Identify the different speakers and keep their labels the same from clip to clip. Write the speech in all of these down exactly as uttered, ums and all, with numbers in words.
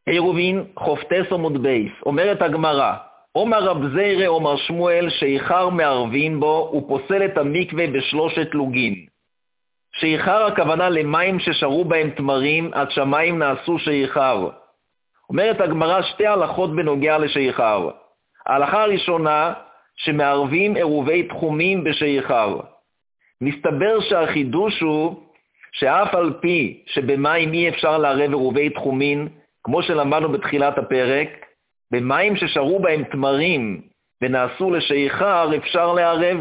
Speaker 1: עירובין חופטס עמוד בייס, אומרת הגמרא, אומר רב זירא אומר שמואל שאיחר מערבין בו ופוסל את המקווה בשלושת לוגין. שאיחר הכוונה למים ששרו בהם תמרים עד שמים נעשו שאיחר. אומרת הגמרא שתי הלכות בנוגע לשאיחר. ההלכה הראשונה שמערבים עירובי תחומים בשאיחר. מסתבר שהחידוש הוא שאף על פי שבמים אי אפשר לערב עירובי תחומין, כמו שלמדנו בתחילת הפרק, במים ששרו בהם תמרים ונעשו לשאיחר אפשר לערב,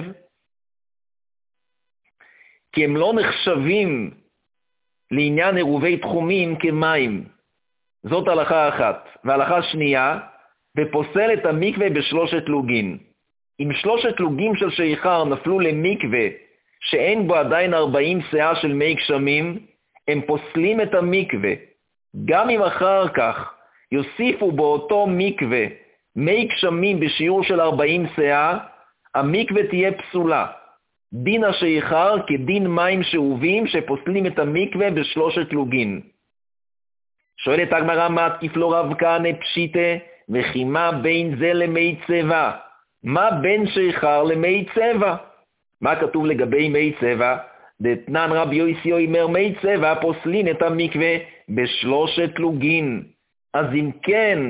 Speaker 1: כי הם לא נחשבים לעניין עירובי תחומים כמים. זאת הלכה אחת. והלכה שנייה, ופוסל את המקווה בשלושת לוגין. אם שלושת לוגים של שאיחר נפלו למקווה שאין בו עדיין ארבעים שאה של מי גשמים, הם פוסלים את המקווה. גם אם אחר כך יוסיפו באותו מקווה מי גשמים בשיעור של ארבעים שאה, המקווה תהיה פסולה. דין השאיחר כדין מים שאובים שפוסלים את המקווה בשלושת לוגין. שואלת הגמרא, מה תקיף לו רב כהנא פשיטה, וכי מה בין זה למי צבע? מה בין שאיחר למי צבע? מה כתוב לגבי מי צבע? דתנן רבי יוסי אומר מי צבע פוסלין את המקווה בשלושת לוגין. אז אם כן,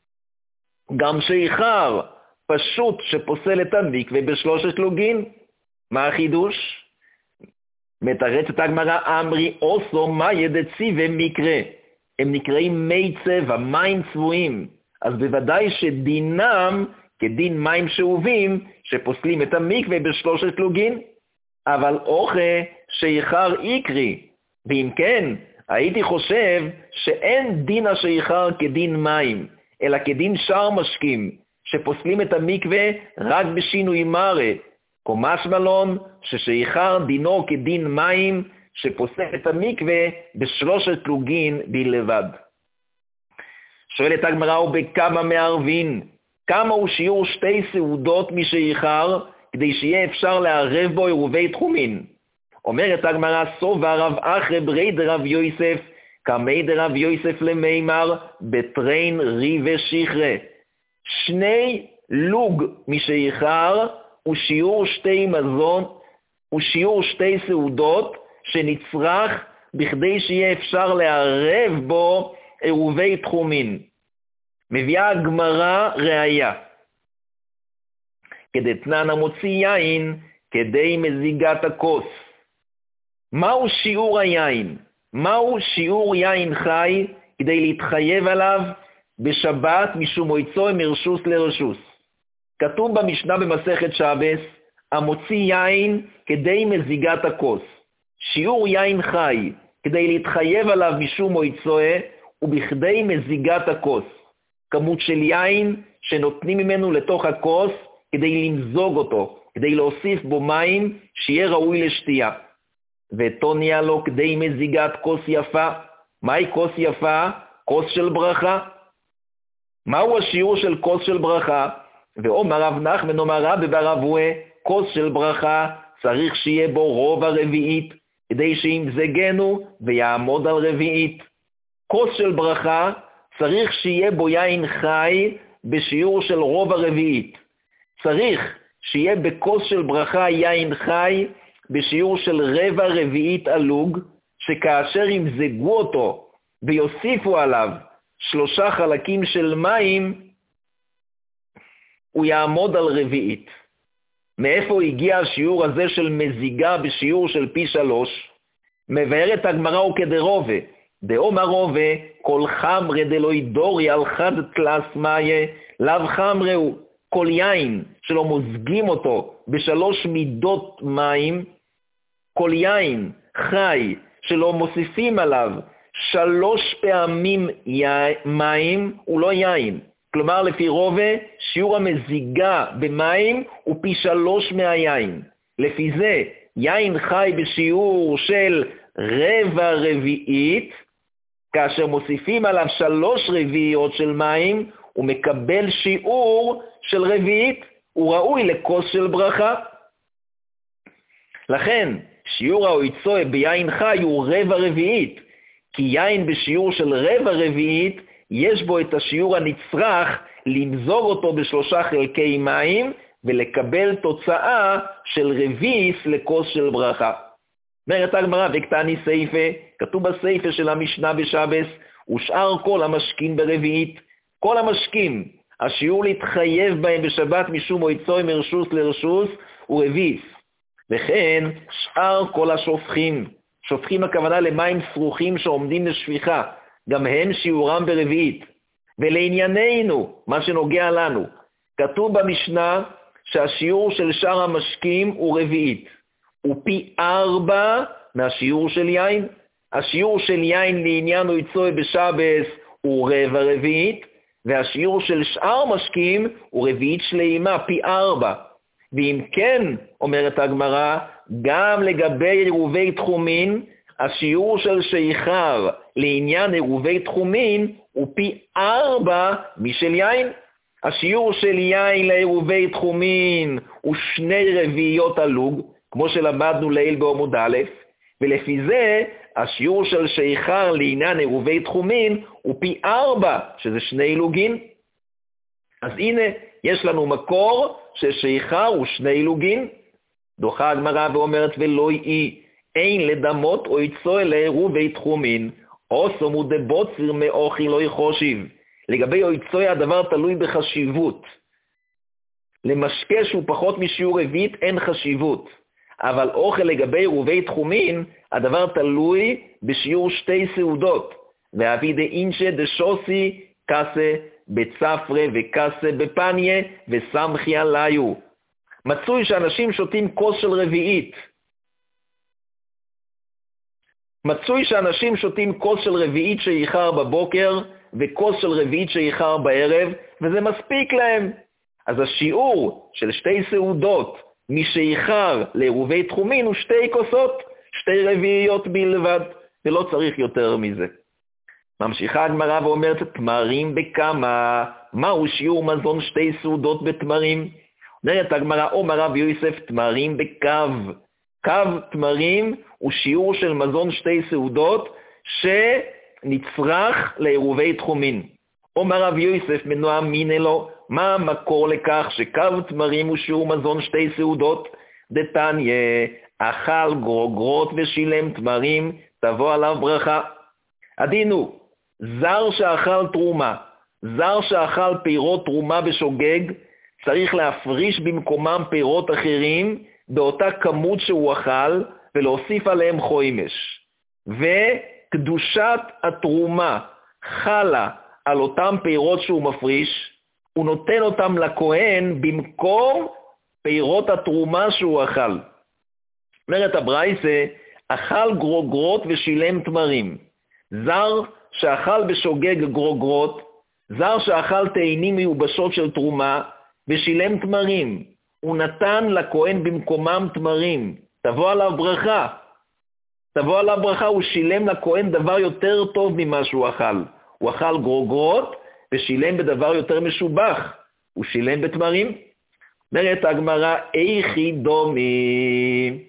Speaker 1: גם שאיחר פשוט שפוסל את המקווה בשלושת לוגין. מה החידוש? מתרצת הגמרא, אמרי אוסו מה ידצי ומקרה. הם נקראים מי צבע, מים צבועים. אז בוודאי שדינם כדין מים שאובים שפוסלים את המקווה בשלושת לוגין. אבל אוכה שאיחר יקרי. ואם כן, הייתי חושב שאין דין השאיחר כדין מים, אלא כדין שאר משקים, שפוסלים את המקווה רק בשינוי מראה. קומש מלון ששאיחר דינו כדין מים, שפוסל את המקווה בשלושת לוגין בלבד. שואלת הגמרא, ובכמה מערבין? כמה הוא שיעור שתי סעודות משאיחר, כדי שיהיה אפשר לערב בו עירובי תחומין? אומרת הגמרא, סובה רב אחרי ברי דרב יוסף, כמי דרב יוסף למימר, בטרין רי ושכרה. שני לוג משאיחר הוא שיעור שתי מזון, הוא שיעור שתי סעודות, שנצרך בכדי שיהיה אפשר לערב בו עירובי תחומין. מביאה הגמרא ראיה. כדתנן המוציא יין כדי מזיגת הכוס. מהו שיעור היין? מהו שיעור יין חי כדי להתחייב עליו בשבת משום מויצו מרשוס לרשוס? כתוב במשנה במסכת שבס, המוציא יין כדי מזיגת הכוס. שיעור יין חי כדי להתחייב עליו משום מויצוה ובכדי מזיגת הכוס. כמות של יין שנותנים ממנו לתוך הכוס כדי למזוג אותו, כדי להוסיף בו מים שיהיה ראוי לשתייה. ותוניה לו כדי מזיגת כוס יפה. מהי כוס יפה? כוס של ברכה. מהו השיעור של כוס של ברכה? ואומר רב נחמן אומר רבי בר אבוה, כוס של ברכה צריך שיהיה בו רוב הרביעית, כדי שימזגנו ויעמוד על רביעית. כוס של ברכה צריך שיהיה בו יין חי בשיעור של רוב הרביעית. צריך שיהיה בכוס של ברכה יין חי בשיעור של רבע רביעית אלוג, שכאשר ימזגו אותו ויוסיפו עליו שלושה חלקים של מים, הוא יעמוד על רביעית. מאיפה הגיע השיעור הזה של מזיגה בשיעור של פי שלוש? מבארת הגמרא הוא כדרובה. דאמר רובה, כל חמרה דלא ידורי על חד תלס מאיה, לאו חמרה הוא. כל יין שלא מוזגים אותו בשלוש מידות מים, כל יין חי שלא מוסיפים עליו שלוש פעמים יין, מים, הוא לא יין. כלומר, לפי רובה, שיעור המזיגה במים הוא פי שלוש מהיין. לפי זה, יין חי בשיעור של רבע רביעית, כאשר מוסיפים עליו שלוש רביעיות של מים, הוא מקבל שיעור של רביעית, הוא ראוי לכוס של ברכה. לכן, שיעור האויצוי ביין חי הוא רבע רביעית, כי יין בשיעור של רבע רביעית יש בו את השיעור הנצרך למזוג אותו בשלושה חלקי מים ולקבל תוצאה של רביס לכוס של ברכה. אומרת הגמרא, וקטני סייפה, כתוב בסייפה של המשנה בשבס, ושאר כל המשקים ברביעית, כל המשקים, השיעור להתחייב בהם בשבת משום מועצוי מרשוס לרשוס הוא רביס. וכן שאר כל השופכים, שופכים הכוונה למים סרוכים שעומדים לשפיכה, גם הם שיעורם ברביעית. ולענייננו, מה שנוגע לנו, כתוב במשנה שהשיעור של שאר המשקים הוא רביעית, הוא פי ארבע מהשיעור של יין. השיעור של יין לעניין מועצוי בשבס הוא רבע רביעית, והשיעור של שאר משקים הוא רביעית שלמה, פי ארבע. ואם כן, אומרת הגמרא, גם לגבי עירובי תחומין, השיעור של שיכר לעניין עירובי תחומין הוא פי ארבע משל יין. השיעור של יין לעירובי תחומין הוא שני רביעיות הלוג, כמו שלמדנו לעיל בעמוד א', ולפי זה השיעור של שיכר לעניין עירובי תחומין הוא פי ארבע, שזה שני לוגין. אז הנה, יש לנו מקור ששיכר הוא שני לוגין. דוחה הגמרא ואומרת, ולא יהי, אין לדמות או יצוי לעירובי תחומין, אוסום ודבוצר מאוכי לא יחושיב. לגבי אויצוי הדבר תלוי בחשיבות. למשקה שהוא פחות משיעור רביעית אין חשיבות. אבל אוכל לגבי עירובי תחומין, הדבר תלוי בשיעור שתי סעודות. ואבי דאינשה דשוסי קסה בצפרה וקסה בפניה וסמכי עליו. מצוי שאנשים שותים כוס של רביעית. מצוי שאנשים שותים כוס של רביעית שיחר בבוקר וכוס של רביעית שיחר בערב, וזה מספיק להם. אז השיעור של שתי סעודות משיחר לעירובי תחומין הוא שתי כוסות, שתי רביעיות בלבד, ולא צריך יותר מזה. ממשיכה הגמרא ואומרת, תמרים בכמה, מהו שיעור מזון שתי סעודות בתמרים? אומרת הגמרא, אומר רב יוסף, תמרים בקו. קו תמרים הוא שיעור של מזון שתי סעודות שנצרך לעירובי תחומין. אומר רב יוסף, מנוע מינה לו, מה המקור לכך שקו תמרים הוא שיעור מזון שתי סעודות? דתניא, אכל גרוגרות ושילם תמרים, תבוא עליו ברכה. עדינו, זר שאכל תרומה, זר שאכל פירות תרומה בשוגג, צריך להפריש במקומם פירות אחרים באותה כמות שהוא אכל ולהוסיף עליהם חוימש. וקדושת התרומה חלה על אותם פירות שהוא מפריש, הוא נותן אותם לכהן במקום פירות התרומה שהוא אכל. אומרת הברייסה, אכל גרוגרות ושילם תמרים. זר שאכל בשוגג גרוגרות, זר שאכל תאנים מיובשות של תרומה ושילם תמרים. הוא נתן לכהן במקומם תמרים. תבוא עליו ברכה. תבוא עליו ברכה, הוא שילם לכהן דבר יותר טוב ממה שהוא אכל. הוא אכל גרוגרות ושילם בדבר יותר משובח. הוא שילם בתמרים. אומרת הגמרא, איכי דומי.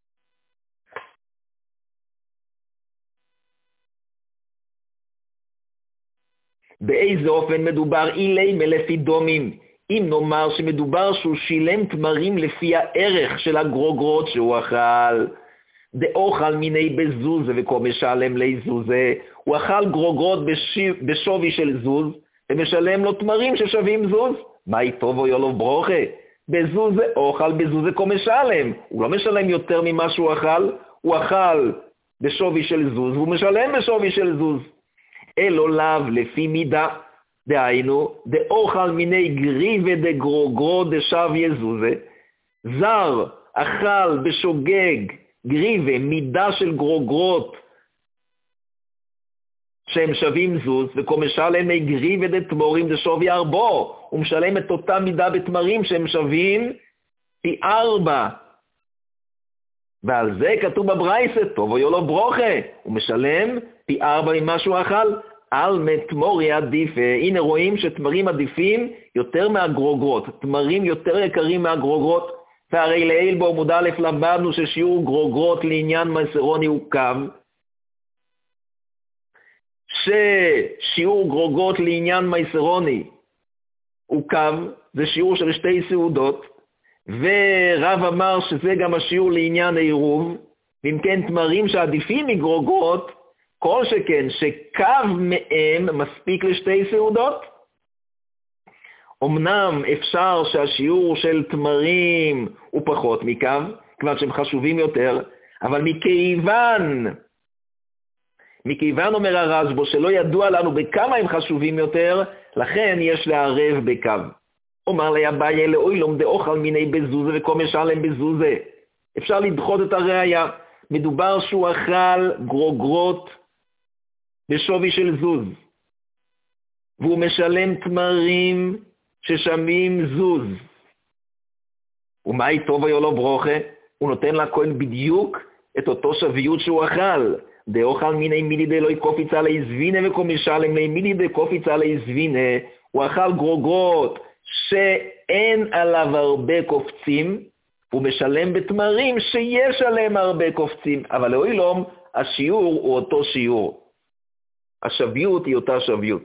Speaker 1: באיזה אופן מדובר אילי מלפי דומים? אם נאמר שמדובר שהוא שילם תמרים לפי הערך של הגרוגרות שהוא אכל, דאוכל מיני בזוזה וכה משלם לי זוזה, הוא אכל גרוגרות בשווי של זוז, ומשלם לו תמרים ששווים זוז. מה יטוב או יולוב ברוכה? בזוזה אוכל בזוזה כה משלם. הוא לא משלם יותר ממה שהוא אכל, הוא אכל בשווי של זוז, והוא משלם בשווי של זוז. אלו לאו לפי מידה, דהיינו, דאוכל מיני גריבה דגרוגרו דשב יזוזה, זר אכל בשוגג גריבה, מידה של גרוגרות שהם שווים זוז, וכה משלם מי גריבה דתמורים דשווי ארבו, הוא משלם את אותה מידה בתמרים שהם שווים פי ארבע. ועל זה כתוב בברייסה, טוב או יולו ברוכה, הוא משלם פי ארבע ממה שהוא אכל. על מתמורי עדיף, הנה רואים שתמרים עדיפים יותר מהגרוגרות, תמרים יותר יקרים מהגרוגרות, והרי לעיל בעמוד א' למדנו ששיעור גרוגרות לעניין מסרוני הוא קו, ששיעור גרוגות לעניין מייסרוני הוא קו, זה שיעור של שתי סעודות, ורב אמר שזה גם השיעור לעניין העירוב, ואם כן תמרים שעדיפים מגרוגות, כל שכן שקו מהם מספיק לשתי סעודות. אמנם אפשר שהשיעור של תמרים הוא פחות מקו, כיוון שהם חשובים יותר, אבל מכיוון, מכיוון אומר הרשב"א שלא ידוע לנו בכמה הם חשובים יותר, לכן יש לערב בקו. אומר לי אביי לאוילום דאוכל מיני בזוזה וכל משלם בזוזה. אפשר לדחות את הראיה. מדובר שהוא אכל גרוגרות בשווי של זוז, והוא משלם תמרים ששמים זוז. ומה איתו ויולו ברוכה? הוא נותן לכהן בדיוק את אותו שוויות שהוא אכל. דאוכל מיני מילי דלוי קופיץ עלי זבינה וכל משלם לי מילי דקופיץ עלי זבינה. הוא אכל גרוגרות שאין עליו הרבה קופצים, הוא משלם בתמרים שיש עליהם הרבה קופצים, אבל לאוילום השיעור הוא אותו שיעור. השוויות היא אותה שוויות.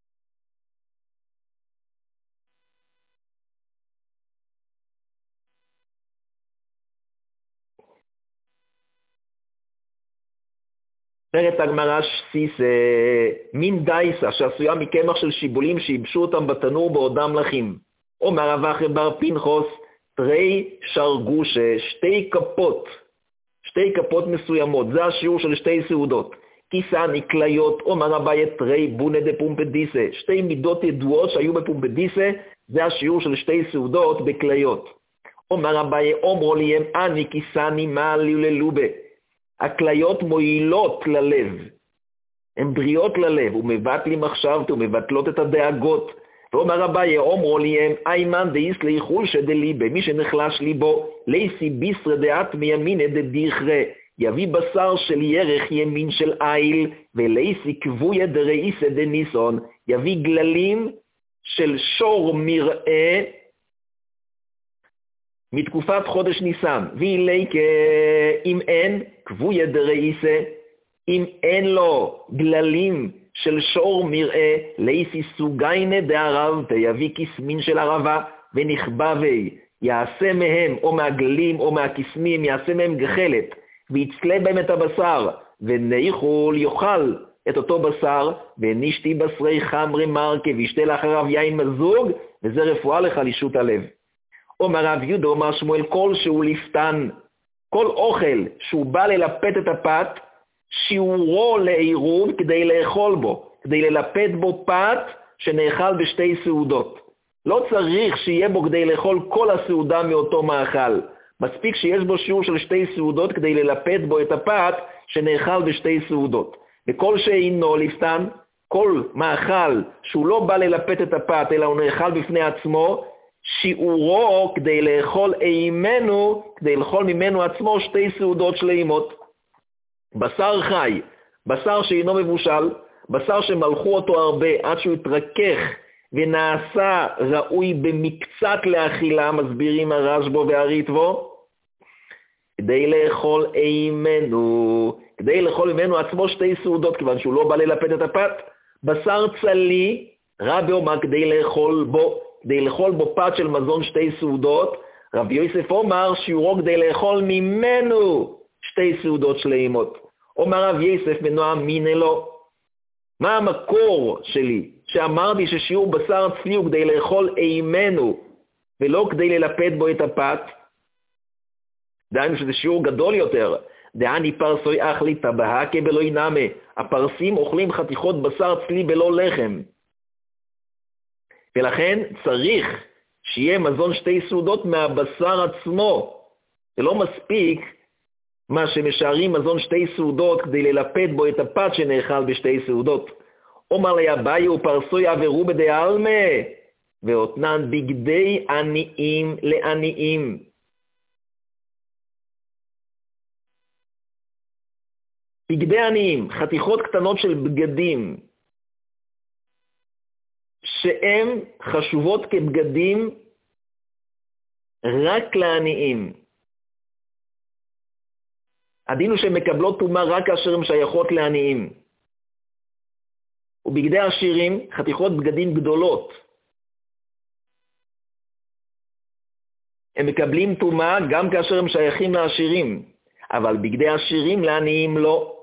Speaker 1: אומרת הגמרא שסיס, מין דייסה שעשויה מקמח של שיבולים שיבשו אותם בתנור בעודם לחים. אומר רב אחי בר פנחס, תרי שרגושה, שתי כפות, שתי כפות מסוימות, זה השיעור של שתי סעודות. כיסני כליות, אומר אביי תרי בונה דפומפדיסה, שתי מידות ידועות שהיו בפומפדיסה, זה השיעור של שתי סעודות בכליות. אומר אביי אומרו לי הם אני כיסני מעלי ללובה. הכליות מועילות ללב, הן בריאות ללב, ומבטלים מחשבת ומבטלות את הדאגות. ואומר אביי אומרו לי הם איימן דאיס ליחול שדליבה, מי שנחלש ליבו, לייסי ביסר דעת מימין דדיחרה, יביא בשר של ירך ימין של איל, ולייסי כבויה דראיסה דניסון, יביא גללים של שור מראה, מתקופת חודש ניסן. ואילי אם אין כבויה דראיסה, אם אין לו גללים של שור מראה, לייסי סוגיינה דערב, תיביא כסמין של ערבה, ונכבבי, יעשה מהם, או מהגללים או מהכסמים, יעשה מהם גחלת, ויצלה בהם את הבשר, וניחול יאכל את אותו בשר, ונשתי בשרי חמרי מרקה, וישתה לאחריו יין מזוג, וזה רפואה לחלישות הלב. אומר רב יהודה, אומר שמואל, כל שהוא לפתן, כל אוכל שהוא בא ללפת את הפת, שיעורו לעירוב כדי לאכול בו, כדי ללפת בו פת שנאכל בשתי סעודות. לא צריך שיהיה בו כדי לאכול כל הסעודה מאותו מאכל. מספיק שיש בו שיעור של שתי סעודות כדי ללפת בו את הפת שנאכל בשתי סעודות. וכל שאינו לפתן, כל מאכל שהוא לא בא ללפת את הפת אלא הוא נאכל בפני עצמו, שיעורו כדי לאכול אימנו, כדי לאכול ממנו עצמו שתי סעודות שלמות. בשר חי, בשר שאינו מבושל, בשר שמלכו אותו הרבה עד שהוא התרכך ונעשה ראוי במקצת לאכילה, מסבירים הרשב"א והריטב"א, כדי לאכול אימנו, כדי לאכול ממנו עצמו שתי סעודות, כיוון שהוא לא בא ללפת את הפת. בשר צלי, רבי אומר כדי לאכול בו, כדי לאכול בו פת של מזון שתי סעודות. רבי יוסף אומר שיעורו כדי לאכול ממנו שתי סעודות שלמות. אומר רב יוסף מנועם מינה לו, מה המקור שלי שאמרתי ששיעור בשר צלי הוא כדי לאכול אימנו ולא כדי ללפת בו את הפת? דהיינו שזה שיעור גדול יותר. דעני פרסוי אכלי טבהקה בלא ינמה, הפרסים אוכלים חתיכות בשר צלי בלא לחם, ולכן צריך שיהיה מזון שתי סעודות מהבשר עצמו. זה לא מספיק מה שמשארים מזון שתי סעודות כדי ללפת בו את הפת שנאכל בשתי סעודות. אומר לי אביי ופרסוי עברו בדעלמה, ואותנן בגדי עניים לעניים. בגדי עניים, חתיכות קטנות של בגדים, שהן חשובות כבגדים רק לעניים. הדין הוא שהן מקבלות טומאה רק כאשר הן שייכות לעניים. ובגדי עשירים חתיכות בגדים גדולות. הם מקבלים טומאה גם כאשר הם שייכים לעשירים, אבל בגדי עשירים לעניים לא.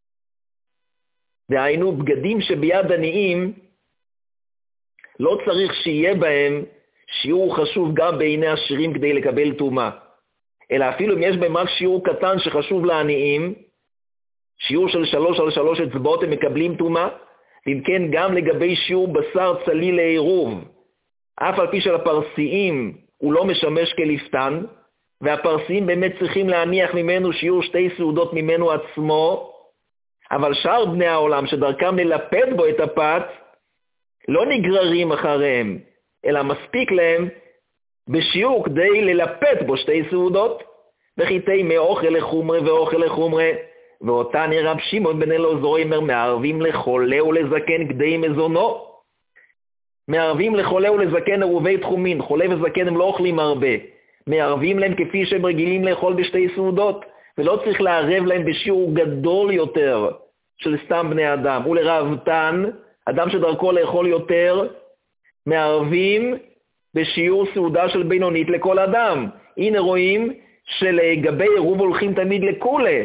Speaker 1: דהיינו, בגדים שביד עניים לא צריך שיהיה בהם שיעור חשוב גם בעיני עשירים כדי לקבל טומאה. אלא אפילו אם יש בהם רק שיעור קטן שחשוב לעניים, שיעור של שלוש על שלוש אצבעות, הם מקבלים טומאה. ואם כן, גם לגבי שיעור בשר צליל לעירוב, אף על פי של הפרסיים הוא לא משמש כלפתן, והפרסיים באמת צריכים להניח ממנו שיעור שתי סעודות ממנו עצמו, אבל שאר בני העולם שדרכם ללפד בו את הפת, לא נגררים אחריהם, אלא מספיק להם בשיעור כדי ללפד בו שתי סעודות, וחיתי מאוכל לחומרה ואוכל לחומרה, ואותן רב שמעון בן אלעזר אומר, מערבים לחולה ולזקן כדי מזונו. מערבים לחולה ולזקן עירובי תחומין, חולה וזקן הם לא אוכלים הרבה, מערבים להם כפי שהם רגילים לאכול בשתי סעודות, ולא צריך לערב להם בשיעור גדול יותר של סתם בני אדם. ולרעבתן, אדם שדרכו לאכול יותר, מערבים בשיעור סעודה של בינונית לכל אדם. הנה רואים שלגבי עירוב הולכים תמיד לכולה.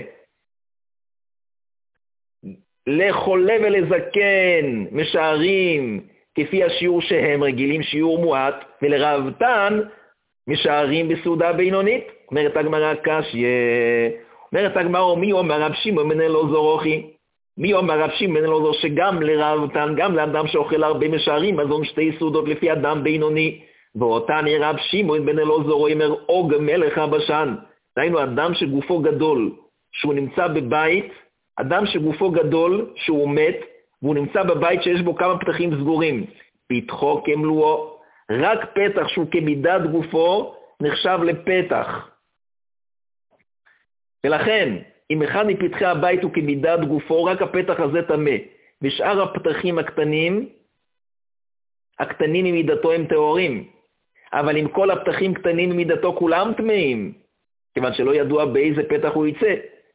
Speaker 1: לחולה ולזקן משערים כפי השיעור שהם רגילים, שיעור מועט, ולרעבתן משערים בסעודה בינונית. אומרת הגמרא קשיא, אומרת הגמרא, מי אומר רב שמעון בן אלעזר אחי? מי אומר רב שמעון בן אלעזר שגם לרעבתן, גם לאדם שאוכל הרבה משערים, מזון שתי סעודות לפי אדם בינוני, ואותן רב שמעון בן אלעזר אומר, אוג מלך הבשן. דהיינו, אדם שגופו גדול, שהוא נמצא בבית, אדם שגופו גדול, שהוא מת, והוא נמצא בבית שיש בו כמה פתחים סגורים, פתחו כמלואו, רק פתח שהוא כמידת גופו נחשב לפתח. ולכן, אם אחד מפתחי הבית הוא כמידת גופו, רק הפתח הזה טמא, ושאר הפתחים הקטנים, הקטנים ממידתו הם טהורים. אבל אם כל הפתחים קטנים ממידתו כולם טמאים, כיוון שלא ידוע באיזה פתח הוא יצא.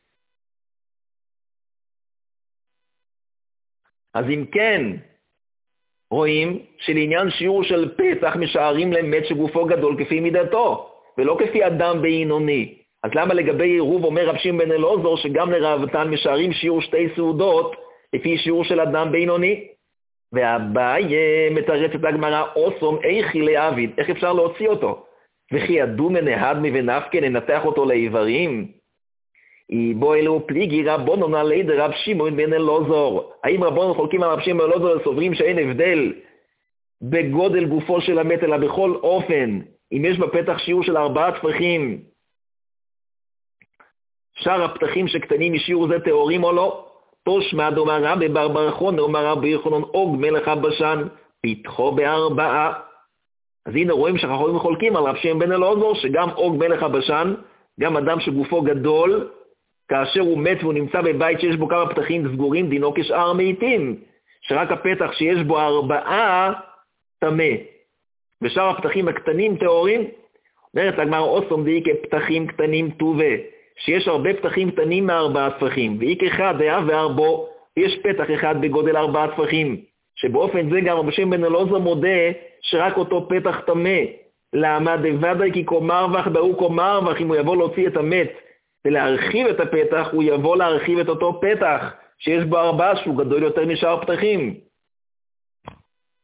Speaker 1: אז אם כן, רואים שלעניין שיעור של פתח משערים למת שגופו גדול כפי מידתו, ולא כפי אדם בינוני. אז למה לגבי עירוב אומר רב שמעון בן אלעזר שגם לרעבתן משערים שיעור שתי סעודות לפי שיעור של אדם בינוני? והבאי מתרצת הגמרא, אוסום איכי לעביד, איך אפשר להוציא אותו? וכי ידומה נהדמי ונפקא, ננתח אותו לעיוורים? בו אלו פליגי רבונון עלי דרב שמעון בן אלעזר. האם רבונון חולקים על רב שמעון בן אלעזר וסוברים שאין הבדל בגודל גופו של המת, אלא בכל אופן, אם יש בפתח שיעור של ארבעה טפחים, שאר הפתחים שקטנים משיעור זה טהורים או לא? תושמע דאמר רבי בר בר חונה, אומר רבי יוחנן, אוג מלך הבשן, פתחו בארבעה. אז הנה רואים שחכמים חולקים על רב שמעון בן אלעזר שגם אוג מלך הבשן, גם אדם שגופו גדול, כאשר הוא מת והוא נמצא בבית שיש בו כמה פתחים סגורים, דינו כשאר מתים, שרק הפתח שיש בו ארבעה טמא, ושאר הפתחים הקטנים טהורים. אומרת הגמרא, אוסום דאי כפתחים קטנים טובה, שיש הרבה פתחים קטנים מארבעה טפחים, ואיק אחד היה וארבו, יש פתח אחד בגודל ארבעה טפחים, שבאופן זה גם רבי שמעון בן אלעזר מודה שרק אותו פתח טמא. למה? דוודאי כי קומר וך דאו קומר וך, אם הוא יבוא להוציא את המת ולהרחיב את הפתח, הוא יבוא להרחיב את אותו פתח שיש בו ארבעה שהוא גדול יותר משאר פתחים.